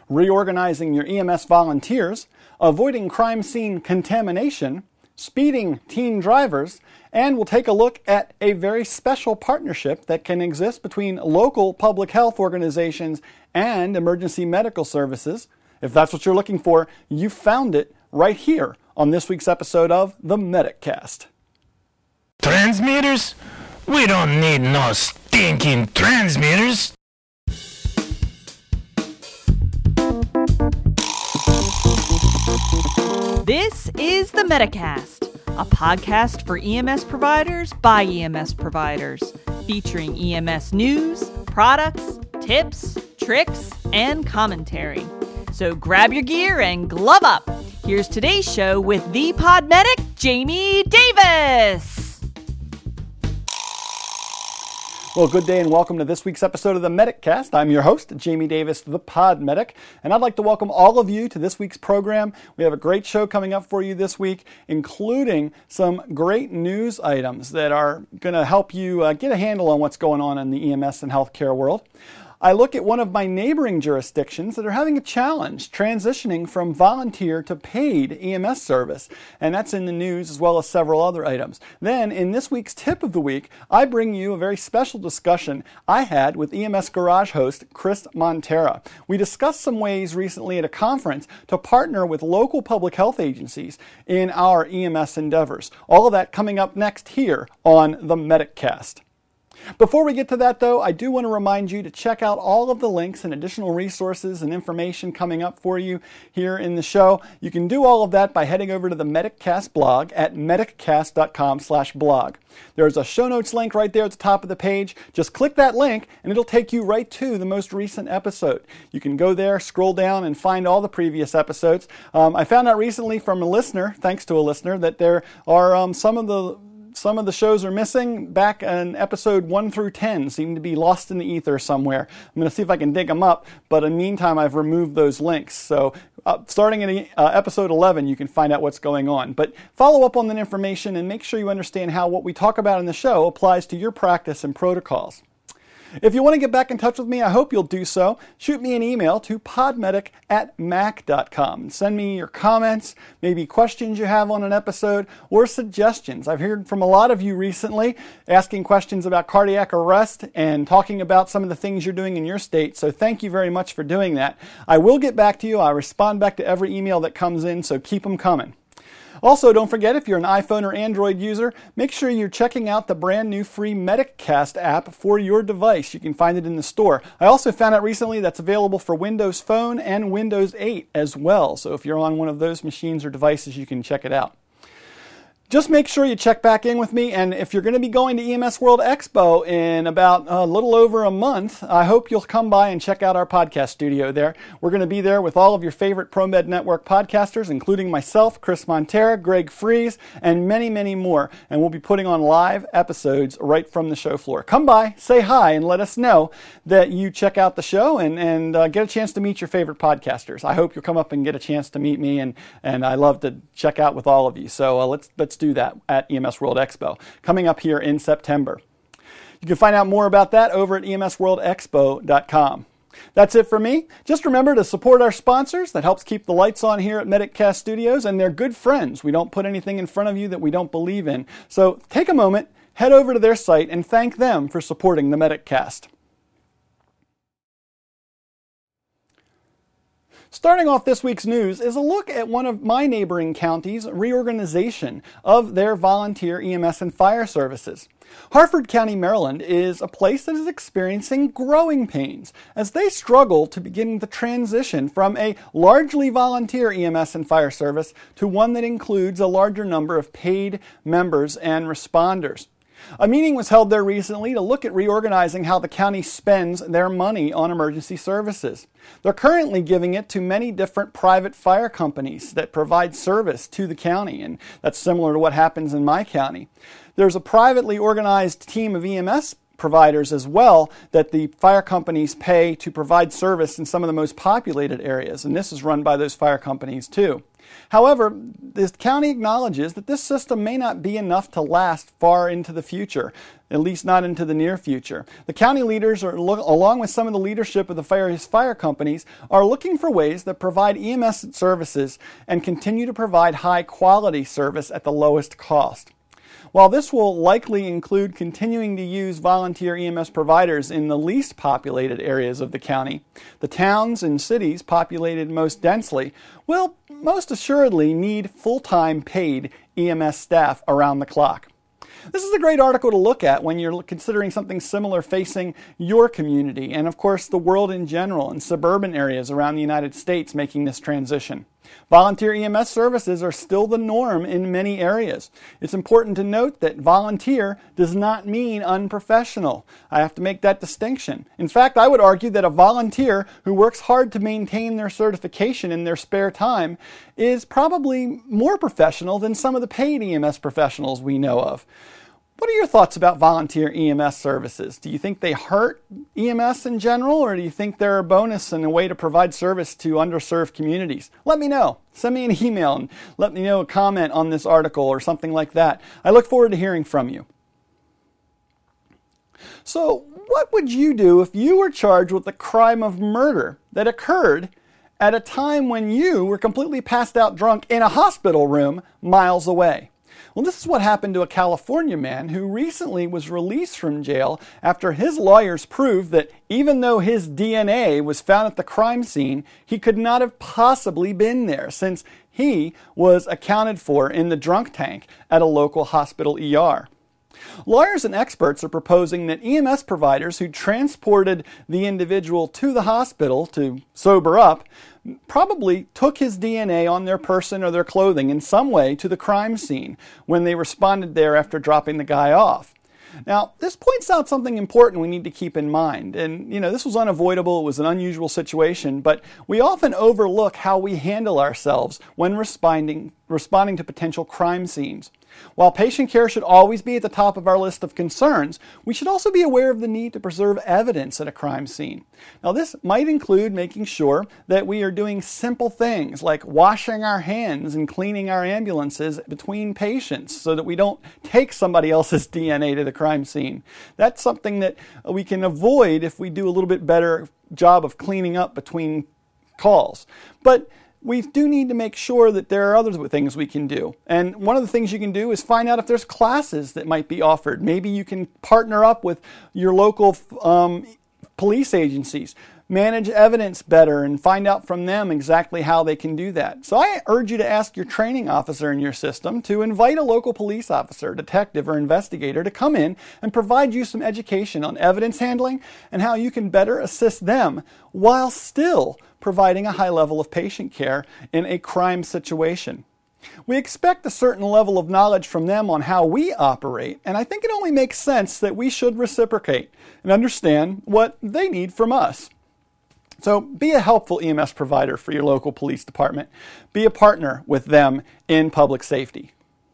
reorganizing your EMS volunteers, avoiding crime scene contamination, speeding teen drivers, and we'll take a look at a very special partnership that can exist between local public health organizations and emergency medical services. If that's what you're looking for, you found it right here on this week's episode of the MedicCast. Transmitters? We don't need no stinking transmitters. This is the MedicCast, a podcast for EMS providers by EMS providers, featuring EMS news, products, tips, tricks, and commentary. So grab your gear and glove up. Here's today's show with the pod medic, Jamie Davis. Well, good day and welcome to this week's episode of the MedicCast. I'm your host, Jamie Davis, the Pod Medic, and I'd like to welcome all of you to this week's program. We have a great show coming up for you this week, including some great news items that are going to help you get a handle on what's going on in the EMS and healthcare world. I look at one of my neighboring jurisdictions that are having a challenge transitioning from volunteer to paid EMS service, and that's in the news as well as several other items. Then, in this week's Tip of the Week, I bring you a very special discussion I had with EMS Garage host Chris Montera. We discussed some ways recently at a conference to partner with local public health agencies in our EMS endeavors. All of that coming up next here on the MedicCast. Before we get to that, though, I do want to remind you to check out all of the links and additional resources and information coming up for you here in the show. You can do all of that by heading over to the MedicCast blog at mediccast.com/blog. There's a show notes link right there at the top of the page. Just click that link and it'll take you right to the most recent episode. You can go there, scroll down, and find all the previous episodes. I found out recently from a listener, thanks to a listener, that there are some of the shows are missing back in episode 1 through 10, seem to be lost in the ether somewhere. I'm going to see if I can dig them up, but in the meantime, I've removed those links. So starting in episode 11, you can find out what's going on. But follow up on that information and make sure you understand how what we talk about in the show applies to your practice and protocols. If you want to get back in touch with me, I hope you'll do so. Shoot me an email to podmedic@mac.com. Send me your comments, maybe questions you have on an episode, or suggestions. I've heard from a lot of you recently asking questions about cardiac arrest and talking about some of the things you're doing in your state, so thank you very much for doing that. I will get back to you. I respond back to every email that comes in, so keep them coming. Also, don't forget, if you're an iPhone or Android user, make sure you're checking out the brand new free MedicCast app for your device. You can find it in the store. I also found out recently that's available for Windows Phone and Windows 8 as well. So if you're on one of those machines or devices, you can check it out. Just make sure you check back in with me, and if you're going to be going to EMS World Expo in about a little over a month, I hope you'll come by and check out our podcast studio there. We're going to be there with all of your favorite ProMed Network podcasters, including myself, Chris Montera, Greg Fries, and many, many more, and we'll be putting on live episodes right from the show floor. Come by, say hi, and let us know that you check out the show and get a chance to meet your favorite podcasters. I hope you'll come up and get a chance to meet me, and I love to check out with all of you. So let's do that at EMS World Expo, coming up here in September. You can find out more about that over at emsworldexpo.com. That's it for me. Just remember to support our sponsors. That helps keep the lights on here at MedicCast Studios, and they're good friends. We don't put anything in front of you that we don't believe in. So take a moment, head over to their site, and thank them for supporting the MedicCast. Starting off this week's news is a look at one of my neighboring counties' reorganization of their volunteer EMS and fire services. Harford County, Maryland is a place that is experiencing growing pains as they struggle to begin the transition from a largely volunteer EMS and fire service to one that includes a larger number of paid members and responders. A meeting was held there recently to look at reorganizing how the county spends their money on emergency services. They're currently giving it to many different private fire companies that provide service to the county, and that's similar to what happens in my county. There's a privately organized team of EMS providers as well that the fire companies pay to provide service in some of the most populated areas, and this is run by those fire companies too. However, the county acknowledges that this system may not be enough to last far into the future, at least not into the near future. The county leaders, along with some of the leadership of the various fire companies, are looking for ways that provide EMS services and continue to provide high-quality service at the lowest cost. While this will likely include continuing to use volunteer EMS providers in the least populated areas of the county, the towns and cities populated most densely will most assuredly need full-time paid EMS staff around the clock. This is a great article to look at when you're considering something similar facing your community and, of course, the world in general and suburban areas around the United States making this transition. Volunteer EMS services are still the norm in many areas. It's important to note that volunteer does not mean unprofessional. I have to make that distinction. In fact, I would argue that a volunteer who works hard to maintain their certification in their spare time is probably more professional than some of the paid EMS professionals we know of. What are your thoughts about volunteer EMS services? Do you think they hurt EMS in general, or do you think they're a bonus and a way to provide service to underserved communities? Let me know. Send me an email and let me know a comment on this article or something like that. I look forward to hearing from you. So, what would you do if you were charged with the crime of murder that occurred at a time when you were completely passed out drunk in a hospital room miles away? Well, this is what happened to a California man who recently was released from jail after his lawyers proved that even though his DNA was found at the crime scene, he could not have possibly been there since he was accounted for in the drunk tank at a local hospital ER. Lawyers and experts are proposing that EMS providers who transported the individual to the hospital to sober up probably took his DNA on their person or their clothing in some way to the crime scene when they responded there after dropping the guy off. Now, this points out something important we need to keep in mind. And, this was unavoidable. It was an unusual situation, but we often overlook how we handle ourselves when responding to potential crime scenes. While patient care should always be at the top of our list of concerns, we should also be aware of the need to preserve evidence at a crime scene. Now, this might include making sure that we are doing simple things like washing our hands and cleaning our ambulances between patients so that we don't take somebody else's DNA to the crime scene. That's something that we can avoid if we do a little bit better job of cleaning up between calls. But we do need to make sure that there are other things we can do. And one of the things you can do is find out if there's classes that might be offered. Maybe you can partner up with your local police agencies, manage evidence better, and find out from them exactly how they can do that. So I urge you to ask your training officer in your system to invite a local police officer, detective, or investigator to come in and provide you some education on evidence handling and how you can better assist them while still providing a high level of patient care in a crime situation. We expect a certain level of knowledge from them on how we operate, and I think it only makes sense that we should reciprocate and understand what they need from us. So be a helpful EMS provider for your local police department. Be a partner with them in public safety.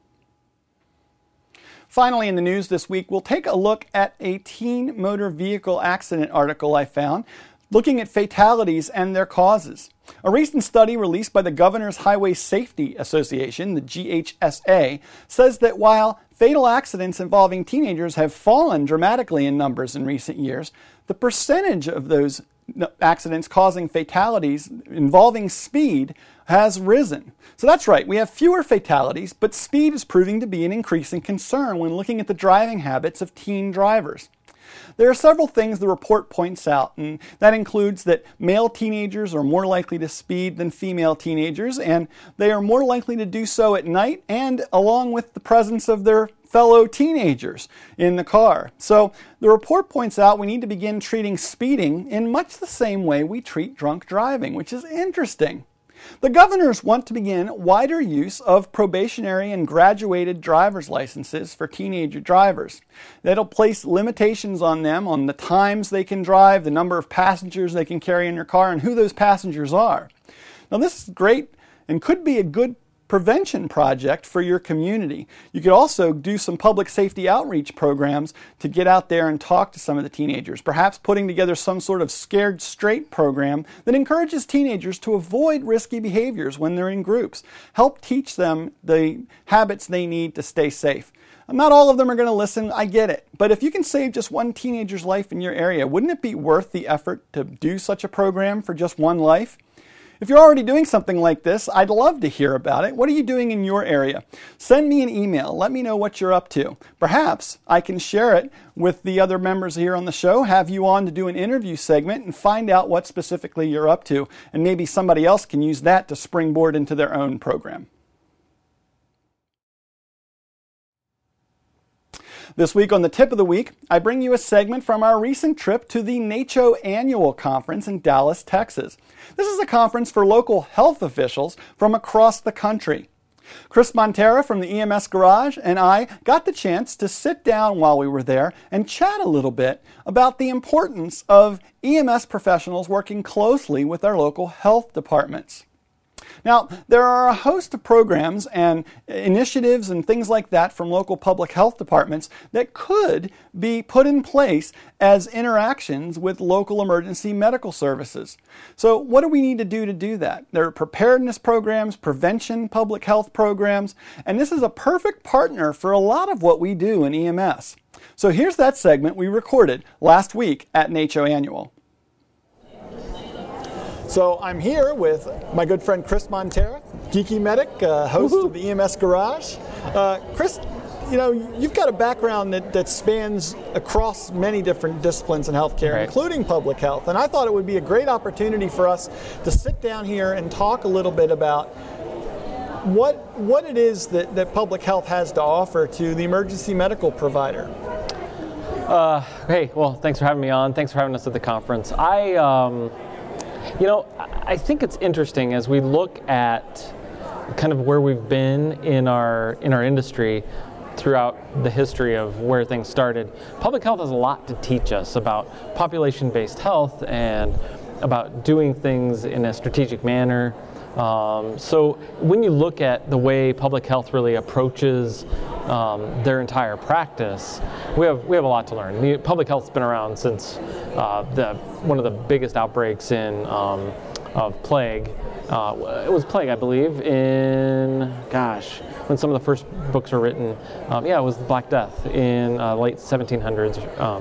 Finally, in the news this week, we'll take a look at a teen motor vehicle accident article I found, looking at fatalities and their causes. A recent study released by the Governor's Highway Safety Association, the GHSA, says that while fatal accidents involving teenagers have fallen dramatically in numbers in recent years, the percentage of those accidents causing fatalities involving speed has risen. So that's right, we have fewer fatalities, but speed is proving to be an increasing concern when looking at the driving habits of teen drivers. There are several things the report points out, and that includes that male teenagers are more likely to speed than female teenagers, and they are more likely to do so at night and along with the presence of their fellow teenagers in the car. So the report points out we need to begin treating speeding in much the same way we treat drunk driving, which is interesting. The governors want to begin wider use of probationary and graduated driver's licenses for teenager drivers. That'll place limitations on them on the times they can drive, the number of passengers they can carry in their car, and who those passengers are. Now, this is great and could be a good prevention project for your community. You could also do some public safety outreach programs to get out there and talk to some of the teenagers, perhaps putting together some sort of Scared Straight program that encourages teenagers to avoid risky behaviors when they're in groups. Help teach them the habits they need to stay safe. Not all of them are going to listen, I get it. But if you can save just one teenager's life in your area, wouldn't it be worth the effort to do such a program for just one life? If you're already doing something like this, I'd love to hear about it. What are you doing in your area? Send me an email. Let me know what you're up to. Perhaps I can share it with the other members here on the show, have you on to do an interview segment and find out what specifically you're up to. And maybe somebody else can use that to springboard into their own program. This week on the Tip of the Week, I bring you a segment from our recent trip to the NACCHO Annual Conference in Dallas, Texas. This is a conference for local health officials from across the country. Chris Montera from the EMS Garage and I got the chance to sit down while we were there and chat a little bit about the importance of EMS professionals working closely with our local health departments. Now, there are a host of programs and initiatives and things like that from local public health departments that could be put in place as interactions with local emergency medical services. So what do we need to do that? There are preparedness programs, prevention public health programs, and this is a perfect partner for a lot of what we do in EMS. So here's that segment we recorded last week at NACCHO Annual. So I'm here with my good friend Chris Montera, Geeky Medic, host of the EMS Garage. Chris, you know, you've got a background that spans across many different disciplines in healthcare, right, including public health. And I thought it would be a great opportunity for us to sit down here and talk a little bit about what it is that public health has to offer to the emergency medical provider. Hey, well, thanks for having me on. Thanks for having us at the conference. I think it's interesting as we look at kind of where we've been in our industry throughout the history of where things started. Public health has a lot to teach us about population-based health and about doing things in a strategic manner. So when you look at the way public health really approaches their entire practice, we have a lot to learn. Public health's been around since one of the biggest outbreaks of plague. It was plague, I believe, when some of the first books were written. It was the Black Death in late 1700s.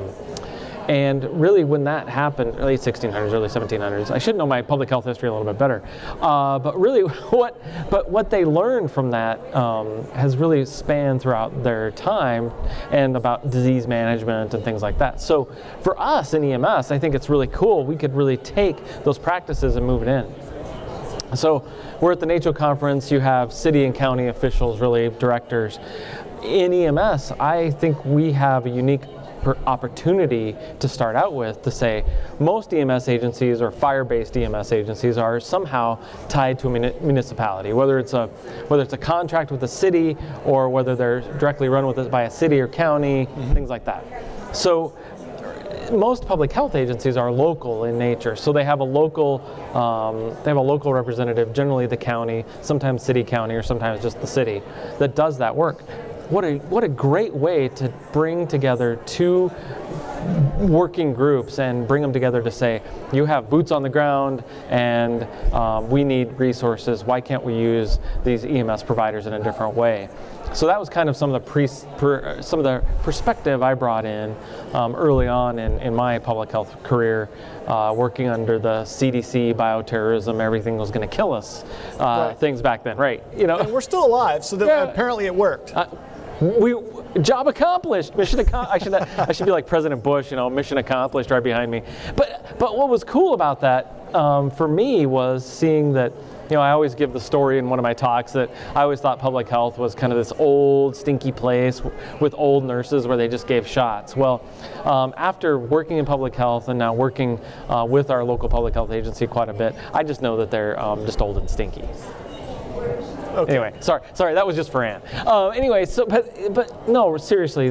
And really, when that happened, late 1600s, early 1700s, I should know my public health history a little bit better. But really, what they learned from that has really spanned throughout their time, and about disease management and things like that. So for us in EMS, I think it's really cool. We could really take those practices and move it in. So we're at the NACCHO conference. You have city and county officials, really directors. In EMS, I think we have a unique opportunity to start out with to say most EMS agencies or fire-based EMS agencies are somehow tied to a municipality, whether it's a contract with a city or whether they're directly run by a city or county, things like that. So most public health agencies are local in nature, so they have a local representative, generally the county, sometimes city, county, or sometimes just the city, that does that work. What a great way to bring together two working groups and bring them together to say, you have boots on the ground and we need resources. Why can't we use these EMS providers in a different way? So that was kind of some of the perspective I brought in early on in my public health career, working under the CDC, bioterrorism, everything was going to kill us, right, things back then, right? And we're still alive, so apparently it worked. Job accomplished. Mission accomplished. I should be like President Bush, mission accomplished right behind me. But what was cool about that for me was seeing that, I always give the story in one of my talks that I always thought public health was kind of this old, stinky place with old nurses where they just gave shots. Well, after working in public health and now working with our local public health agency quite a bit, I just know that they're just old and stinky. Okay. Anyway, sorry, that was just for Ann. Anyway, but no, seriously,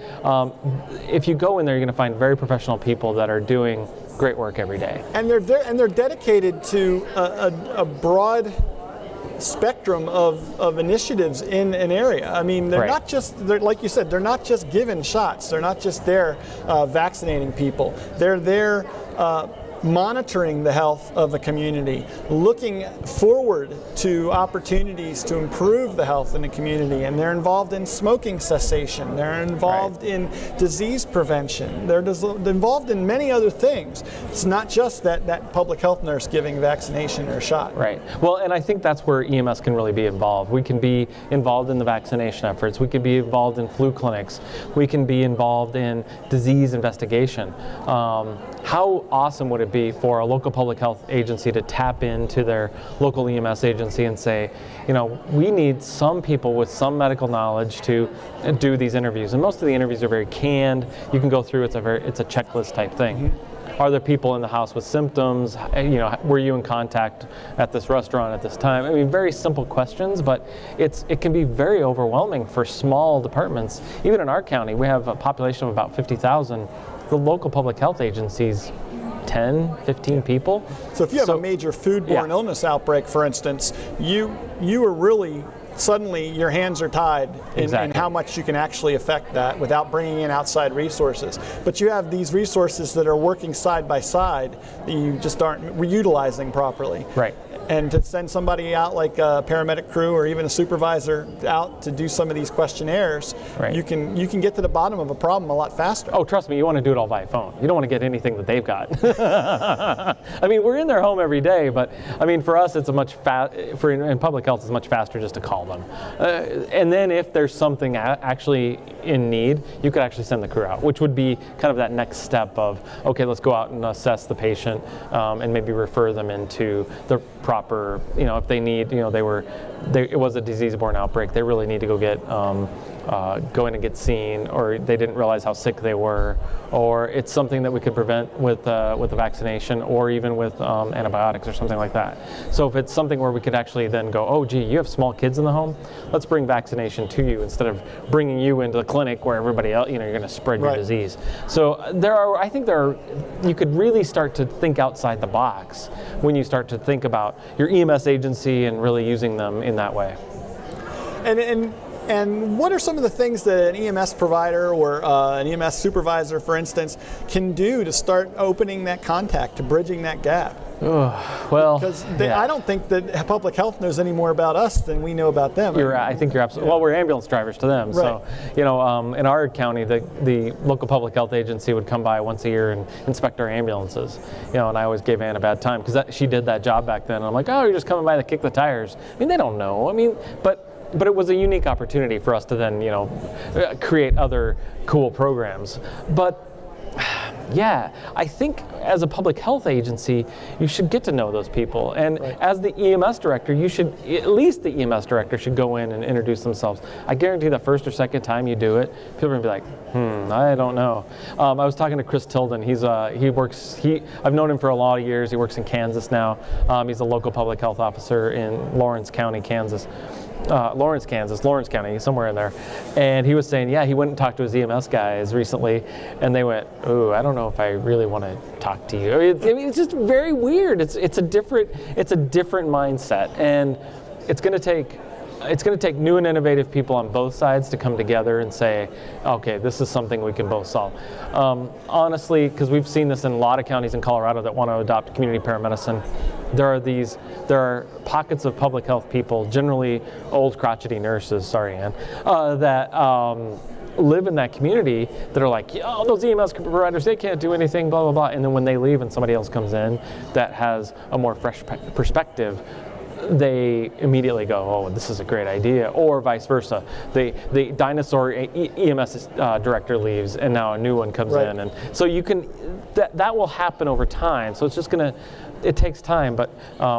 if you go in there, you're going to find very professional people that are doing great work every day. And they're dedicated to a broad spectrum of initiatives in an area. I mean, they're not just, like you said, they're not just giving shots. They're not just there vaccinating people. They're there monitoring the health of the community, looking forward to opportunities to improve the health in the community, and they're involved in smoking cessation, they're involved in disease prevention, they're involved in many other things. It's not just that public health nurse giving vaccination or a shot. Right. Well, and I think that's where EMS can really be involved. We can be involved in the vaccination efforts, we can be involved in flu clinics, we can be involved in disease investigation. How awesome would it be for a local public health agency to tap into their local EMS agency and say, you know, we need some people with some medical knowledge to do these interviews. And most of the interviews are very canned. You can go through, it's a checklist type thing. Are there people in the house with symptoms? You know, were you in contact at this restaurant at this time? I mean, very simple questions, but it can be very overwhelming for small departments. Even in our county, we have a population of about 50,000. The local public health agencies, 10, 15 people. So if you have a major foodborne illness outbreak, for instance, you are really, suddenly your hands are tied in how much you can actually affect that without bringing in outside resources. But you have these resources that are working side by side that you just aren't utilizing properly. Right. And to send somebody out like a paramedic crew or even a supervisor out to do some of these questionnaires, you can get to the bottom of a problem a lot faster. Oh, trust me, you want to do it all by phone. You don't want to get anything that they've got. I mean, we're in their home every day, but I mean, for us, it's in public health, it's much faster just to call them. And then if there's something actually in need, you could actually send the crew out, which would be kind of that next step of, okay, let's go out and assess the patient and maybe refer them into the proper, you know, if they need, you know, it was a disease-borne outbreak, they really need to go in and get seen, or they didn't realize how sick they were, or it's something that we could prevent with a vaccination or even with antibiotics or something like that. So if it's something where we could actually then go, oh gee, you have small kids in the home, let's bring vaccination to you instead of bringing you into the clinic where everybody else, you know, you're going to spread your disease. So I think you could really start to think outside the box when you start to think about your EMS agency and really using them in that way. And what are some of the things that an EMS provider or an EMS supervisor, for instance, can do to start opening that contact, to bridging that gap? Well, because I don't think that public health knows any more about us than we know about them. I think you're absolutely. Well, we're ambulance drivers to them, so you know, in our county, the local public health agency would come by once a year and inspect our ambulances. You know, and I always gave Ann a bad time because she did that job back then. And I'm like, oh, you're just coming by to kick the tires. I mean, they don't know. I mean, but it was a unique opportunity for us to then, you know, create other cool programs. But yeah, I think as a public health agency, you should get to know those people. And as the EMS director, at least the EMS director should go in and introduce themselves. I guarantee the first or second time you do it, people are gonna be like, I don't know. I was talking to Chris Tilden. I've known him for a lot of years. He works in Kansas now. He's a local public health officer in Lawrence County, Kansas. Lawrence County, somewhere in there. And he was saying, yeah, he went and talked to his EMS guys recently, and they went, "Ooh, I don't know if I really want to talk to you." I mean, it's just very weird. It's a different mindset, and it's going to take new and innovative people on both sides to come together and say, okay, this is something we can both solve. Honestly, because we've seen this in a lot of counties in Colorado that want to adopt community paramedicine, there are pockets of public health people, generally old crotchety nurses, sorry Ann, that live in that community that are like, oh, those EMS providers, they can't do anything, blah, blah, blah. And then when they leave and somebody else comes in that has a more fresh perspective, they immediately go, oh, this is a great idea, or vice versa. The dinosaur EMS director leaves, and now a new one comes in, and so you can that will happen over time. So it's just it takes time, but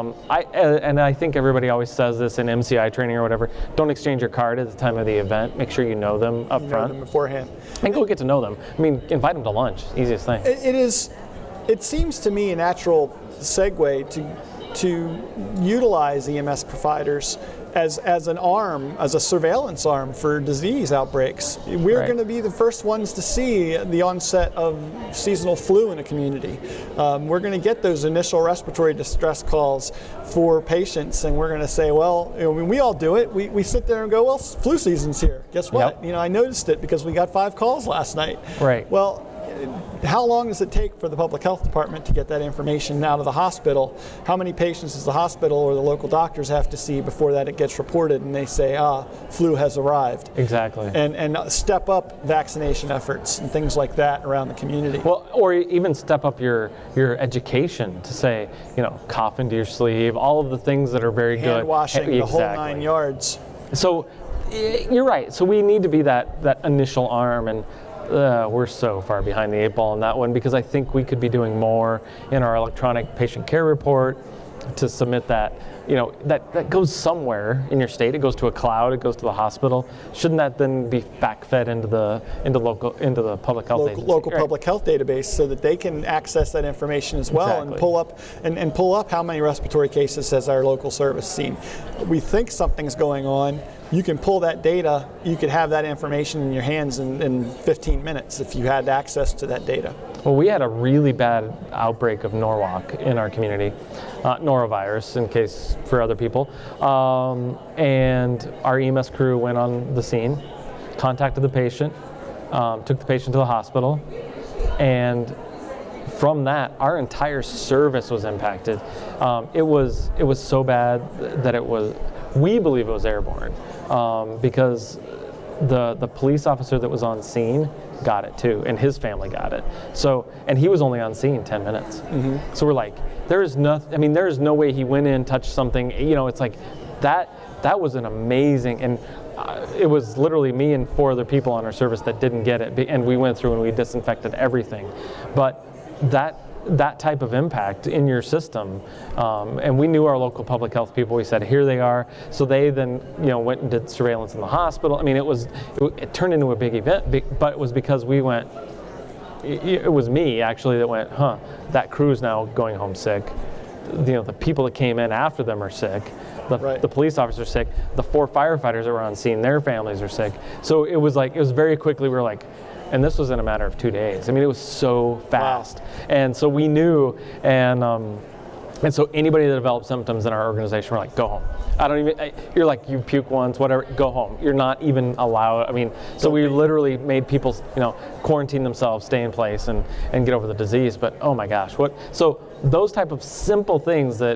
I think everybody always says this in MCI training or whatever. Don't exchange your card at the time of the event. Make sure you know them up front. Know them beforehand, and go get to know them. I mean, invite them to lunch. Easiest thing. It seems to me a natural segue to to utilize EMS providers as an arm, as a surveillance arm for disease outbreaks. We're going to be the first ones to see the onset of seasonal flu in a community. We're going to get those initial respiratory distress calls for patients, and we're going to say, well, we all do it. We sit there and go, well, flu season's here. Guess what? Yep. I noticed it because we got 5 calls last night. Right. Well, how long does it take for the public health department to get that information out of the hospital? How many patients does the hospital or the local doctors have to see before that it gets reported and they say, flu has arrived? Exactly. And step up vaccination efforts and things like that around the community. Well, or even step up your education to say, cough into your sleeve, all of the things that are very good. Hand washing, the whole 9 yards. So you're right. So we need to be that initial arm, and we're so far behind the 8 ball on that one, because I think we could be doing more in our electronic patient care report to submit that. That goes somewhere in your state. It goes to a cloud. It goes to the hospital. Shouldn't that then be backfed into the public health agency? Local public health database, so that they can access that information as well. Exactly. and pull up how many respiratory cases has our local service seen. We think something's going on. You can pull that data. You could have that information in your hands in 15 minutes if you had access to that data. Well, we had a really bad outbreak of Norwalk in our community, norovirus in case for other people, and our EMS crew went on the scene, contacted the patient, took the patient to the hospital, and from that, our entire service was impacted. It was so bad that we believe it was airborne, because the police officer that was on scene got it too, and his family got it. So, and he was only on scene 10 minutes. Mm-hmm. So we're like, there is no way he went in, touched something. It's like that was an amazing, and it was literally me and 4 other people on our service that didn't get it, and we went through and we disinfected everything. But that type of impact in your system, and we knew our local public health people. We said, here they are. So they then went and did surveillance in the hospital. I mean, it turned into a big event, but it was because we went. It was me actually that went, that crew's now going home sick. The people that came in after them are sick. The police officers are sick. The 4 firefighters that were on scene, their families are sick. So it was very quickly, we were like, and this was in a matter of 2 days. I mean, it was so fast. Wow. And so we knew, and so anybody that developed symptoms in our organization, we're like, go home. You're like, you puke once, whatever, go home. You're not even allowed. I mean, so we literally made people, quarantine themselves, stay in place, and get over the disease. But oh my gosh, so those type of simple things that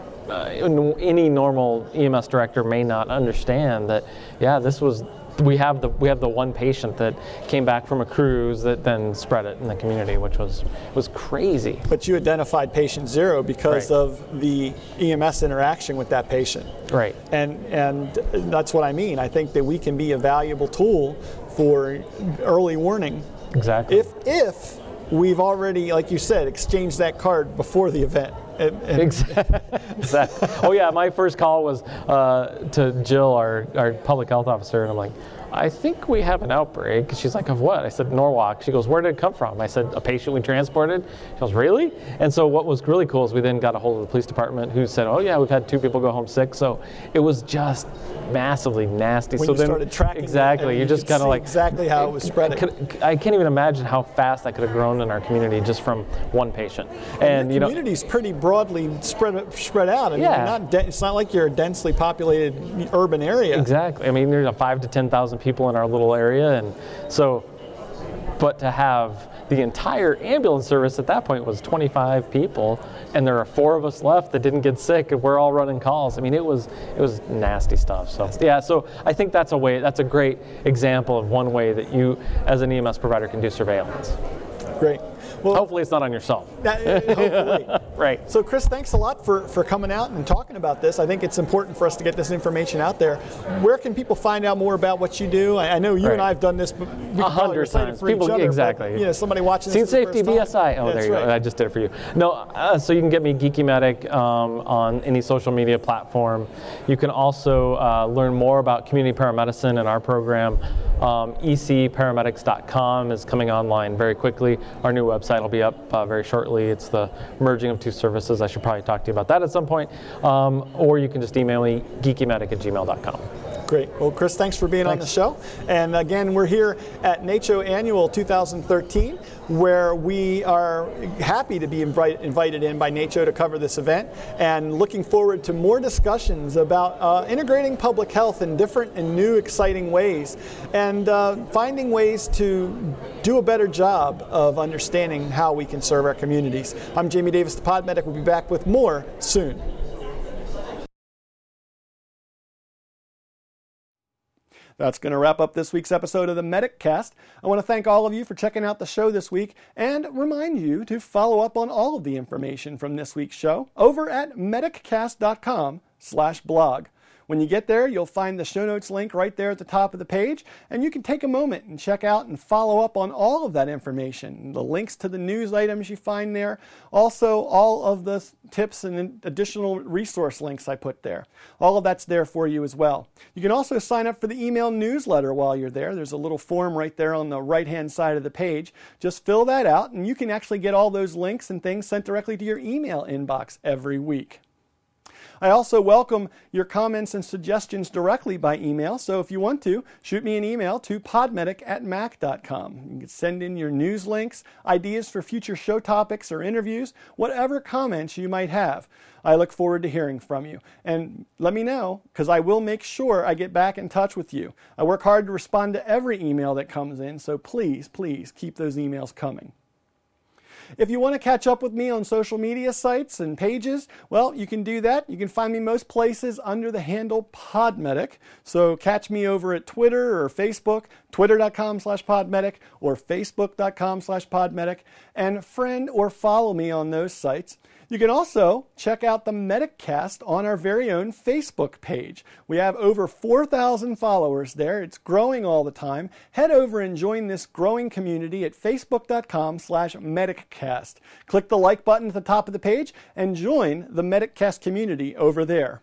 any normal EMS director may not understand, that, we have the one patient that came back from a cruise that then spread it in the community, which was crazy. But you identified patient 0 because of the EMS interaction with that patient. Right. And that's what I mean. I think that we can be a valuable tool for early warning. Exactly. If we've already, like you said, exchanged that card before the event. Exactly. Oh yeah, my first call was to Jill, our public health officer, and I'm like, I think we have an outbreak. She's like, of what? I said, Norwalk. She goes, where did it come from? I said, a patient we transported. She goes, really? And so what was really cool is we then got a hold of the police department, who said, oh yeah, we've had 2 people go home sick. So it was just massively nasty. When so you then started tracking exactly, it, you just kind of like exactly how it was spreading. I can't even imagine how fast that could have grown in our community just from one patient. And the community's pretty broadly spread out. I mean, it's not like you're a densely populated urban area. Exactly. I mean, there's 5,000 to 10,000 people in our little area, and so, but to have the entire ambulance service at that point was 25 people, and there are 4 of us left that didn't get sick, and we're all running calls. I mean, it was nasty stuff. So yeah, so I think that's a great example of one way that you, as an EMS provider, can do surveillance. Great. Well, hopefully it's not on yourself. Hopefully. Right. So Chris, thanks a lot for coming out and talking about this. I think it's important for us to get this information out there. Where can people find out more about what you do? I know you and I have done this, but we 100 times. People, exactly. But, somebody watching Scene this Safety for the first BSI. time. Oh, there you go. I just did it for you. No, so you can get me Geeky Medic on any social media platform. You can also learn more about community paramedicine and our program. ECparamedics.com is coming online very quickly. Our new website website will be up very shortly. It's the merging of two services. I should probably talk to you about that at some point. Or you can just email me, geekymedic@gmail.com. Great. Well, Chris, thanks for being on the show. And again, we're here at NACCHO Annual 2013, where we are happy to be invited in by NACCHO to cover this event, and looking forward to more discussions about integrating public health in different and new exciting ways, and finding ways to do a better job of understanding how we can serve our communities. I'm Jamie Davis, the Pod Medic. We'll be back with more soon. That's going to wrap up this week's episode of the MedicCast. I want to thank all of you for checking out the show this week, and remind you to follow up on all of the information from this week's show over at mediccast.com/blog. When you get there, you'll find the show notes link right there at the top of the page, and you can take a moment and check out and follow up on all of that information, the links to the news items you find there, also all of the tips and additional resource links I put there. All of that's there for you as well. You can also sign up for the email newsletter while you're there. There's a little form right there on the right-hand side of the page. Just fill that out, and you can actually get all those links and things sent directly to your email inbox every week. I also welcome your comments and suggestions directly by email, so if you want to, shoot me an email to podmedic@mac.com. You can send in your news links, ideas for future show topics or interviews, whatever comments you might have. I look forward to hearing from you. And let me know, because I will make sure I get back in touch with you. I work hard to respond to every email that comes in, so please, please keep those emails coming. If you want to catch up with me on social media sites and pages, well, you can do that. You can find me most places under the handle PodMedic. So catch me over at Twitter or Facebook, twitter.com/podmedic or facebook.com/podmedic, and friend or follow me on those sites. You can also check out the MedicCast on our very own Facebook page. We have over 4,000 followers there. It's growing all the time. Head over and join this growing community at facebook.com/MedicCast. Click the like button at the top of the page and join the MedicCast community over there.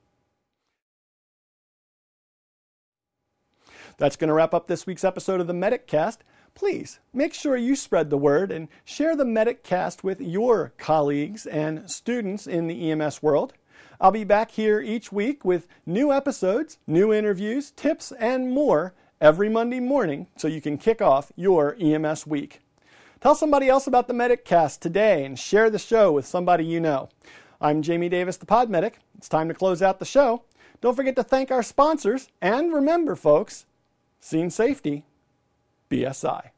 That's going to wrap up this week's episode of the MedicCast. Please make sure you spread the word and share the MedicCast with your colleagues and students in the EMS world. I'll be back here each week with new episodes, new interviews, tips, and more every Monday morning so you can kick off your EMS week. Tell somebody else about the MedicCast today and share the show with somebody you know. I'm Jamie Davis, the Pod Medic. It's time to close out the show. Don't forget to thank our sponsors, and remember, folks, scene safety, BSI.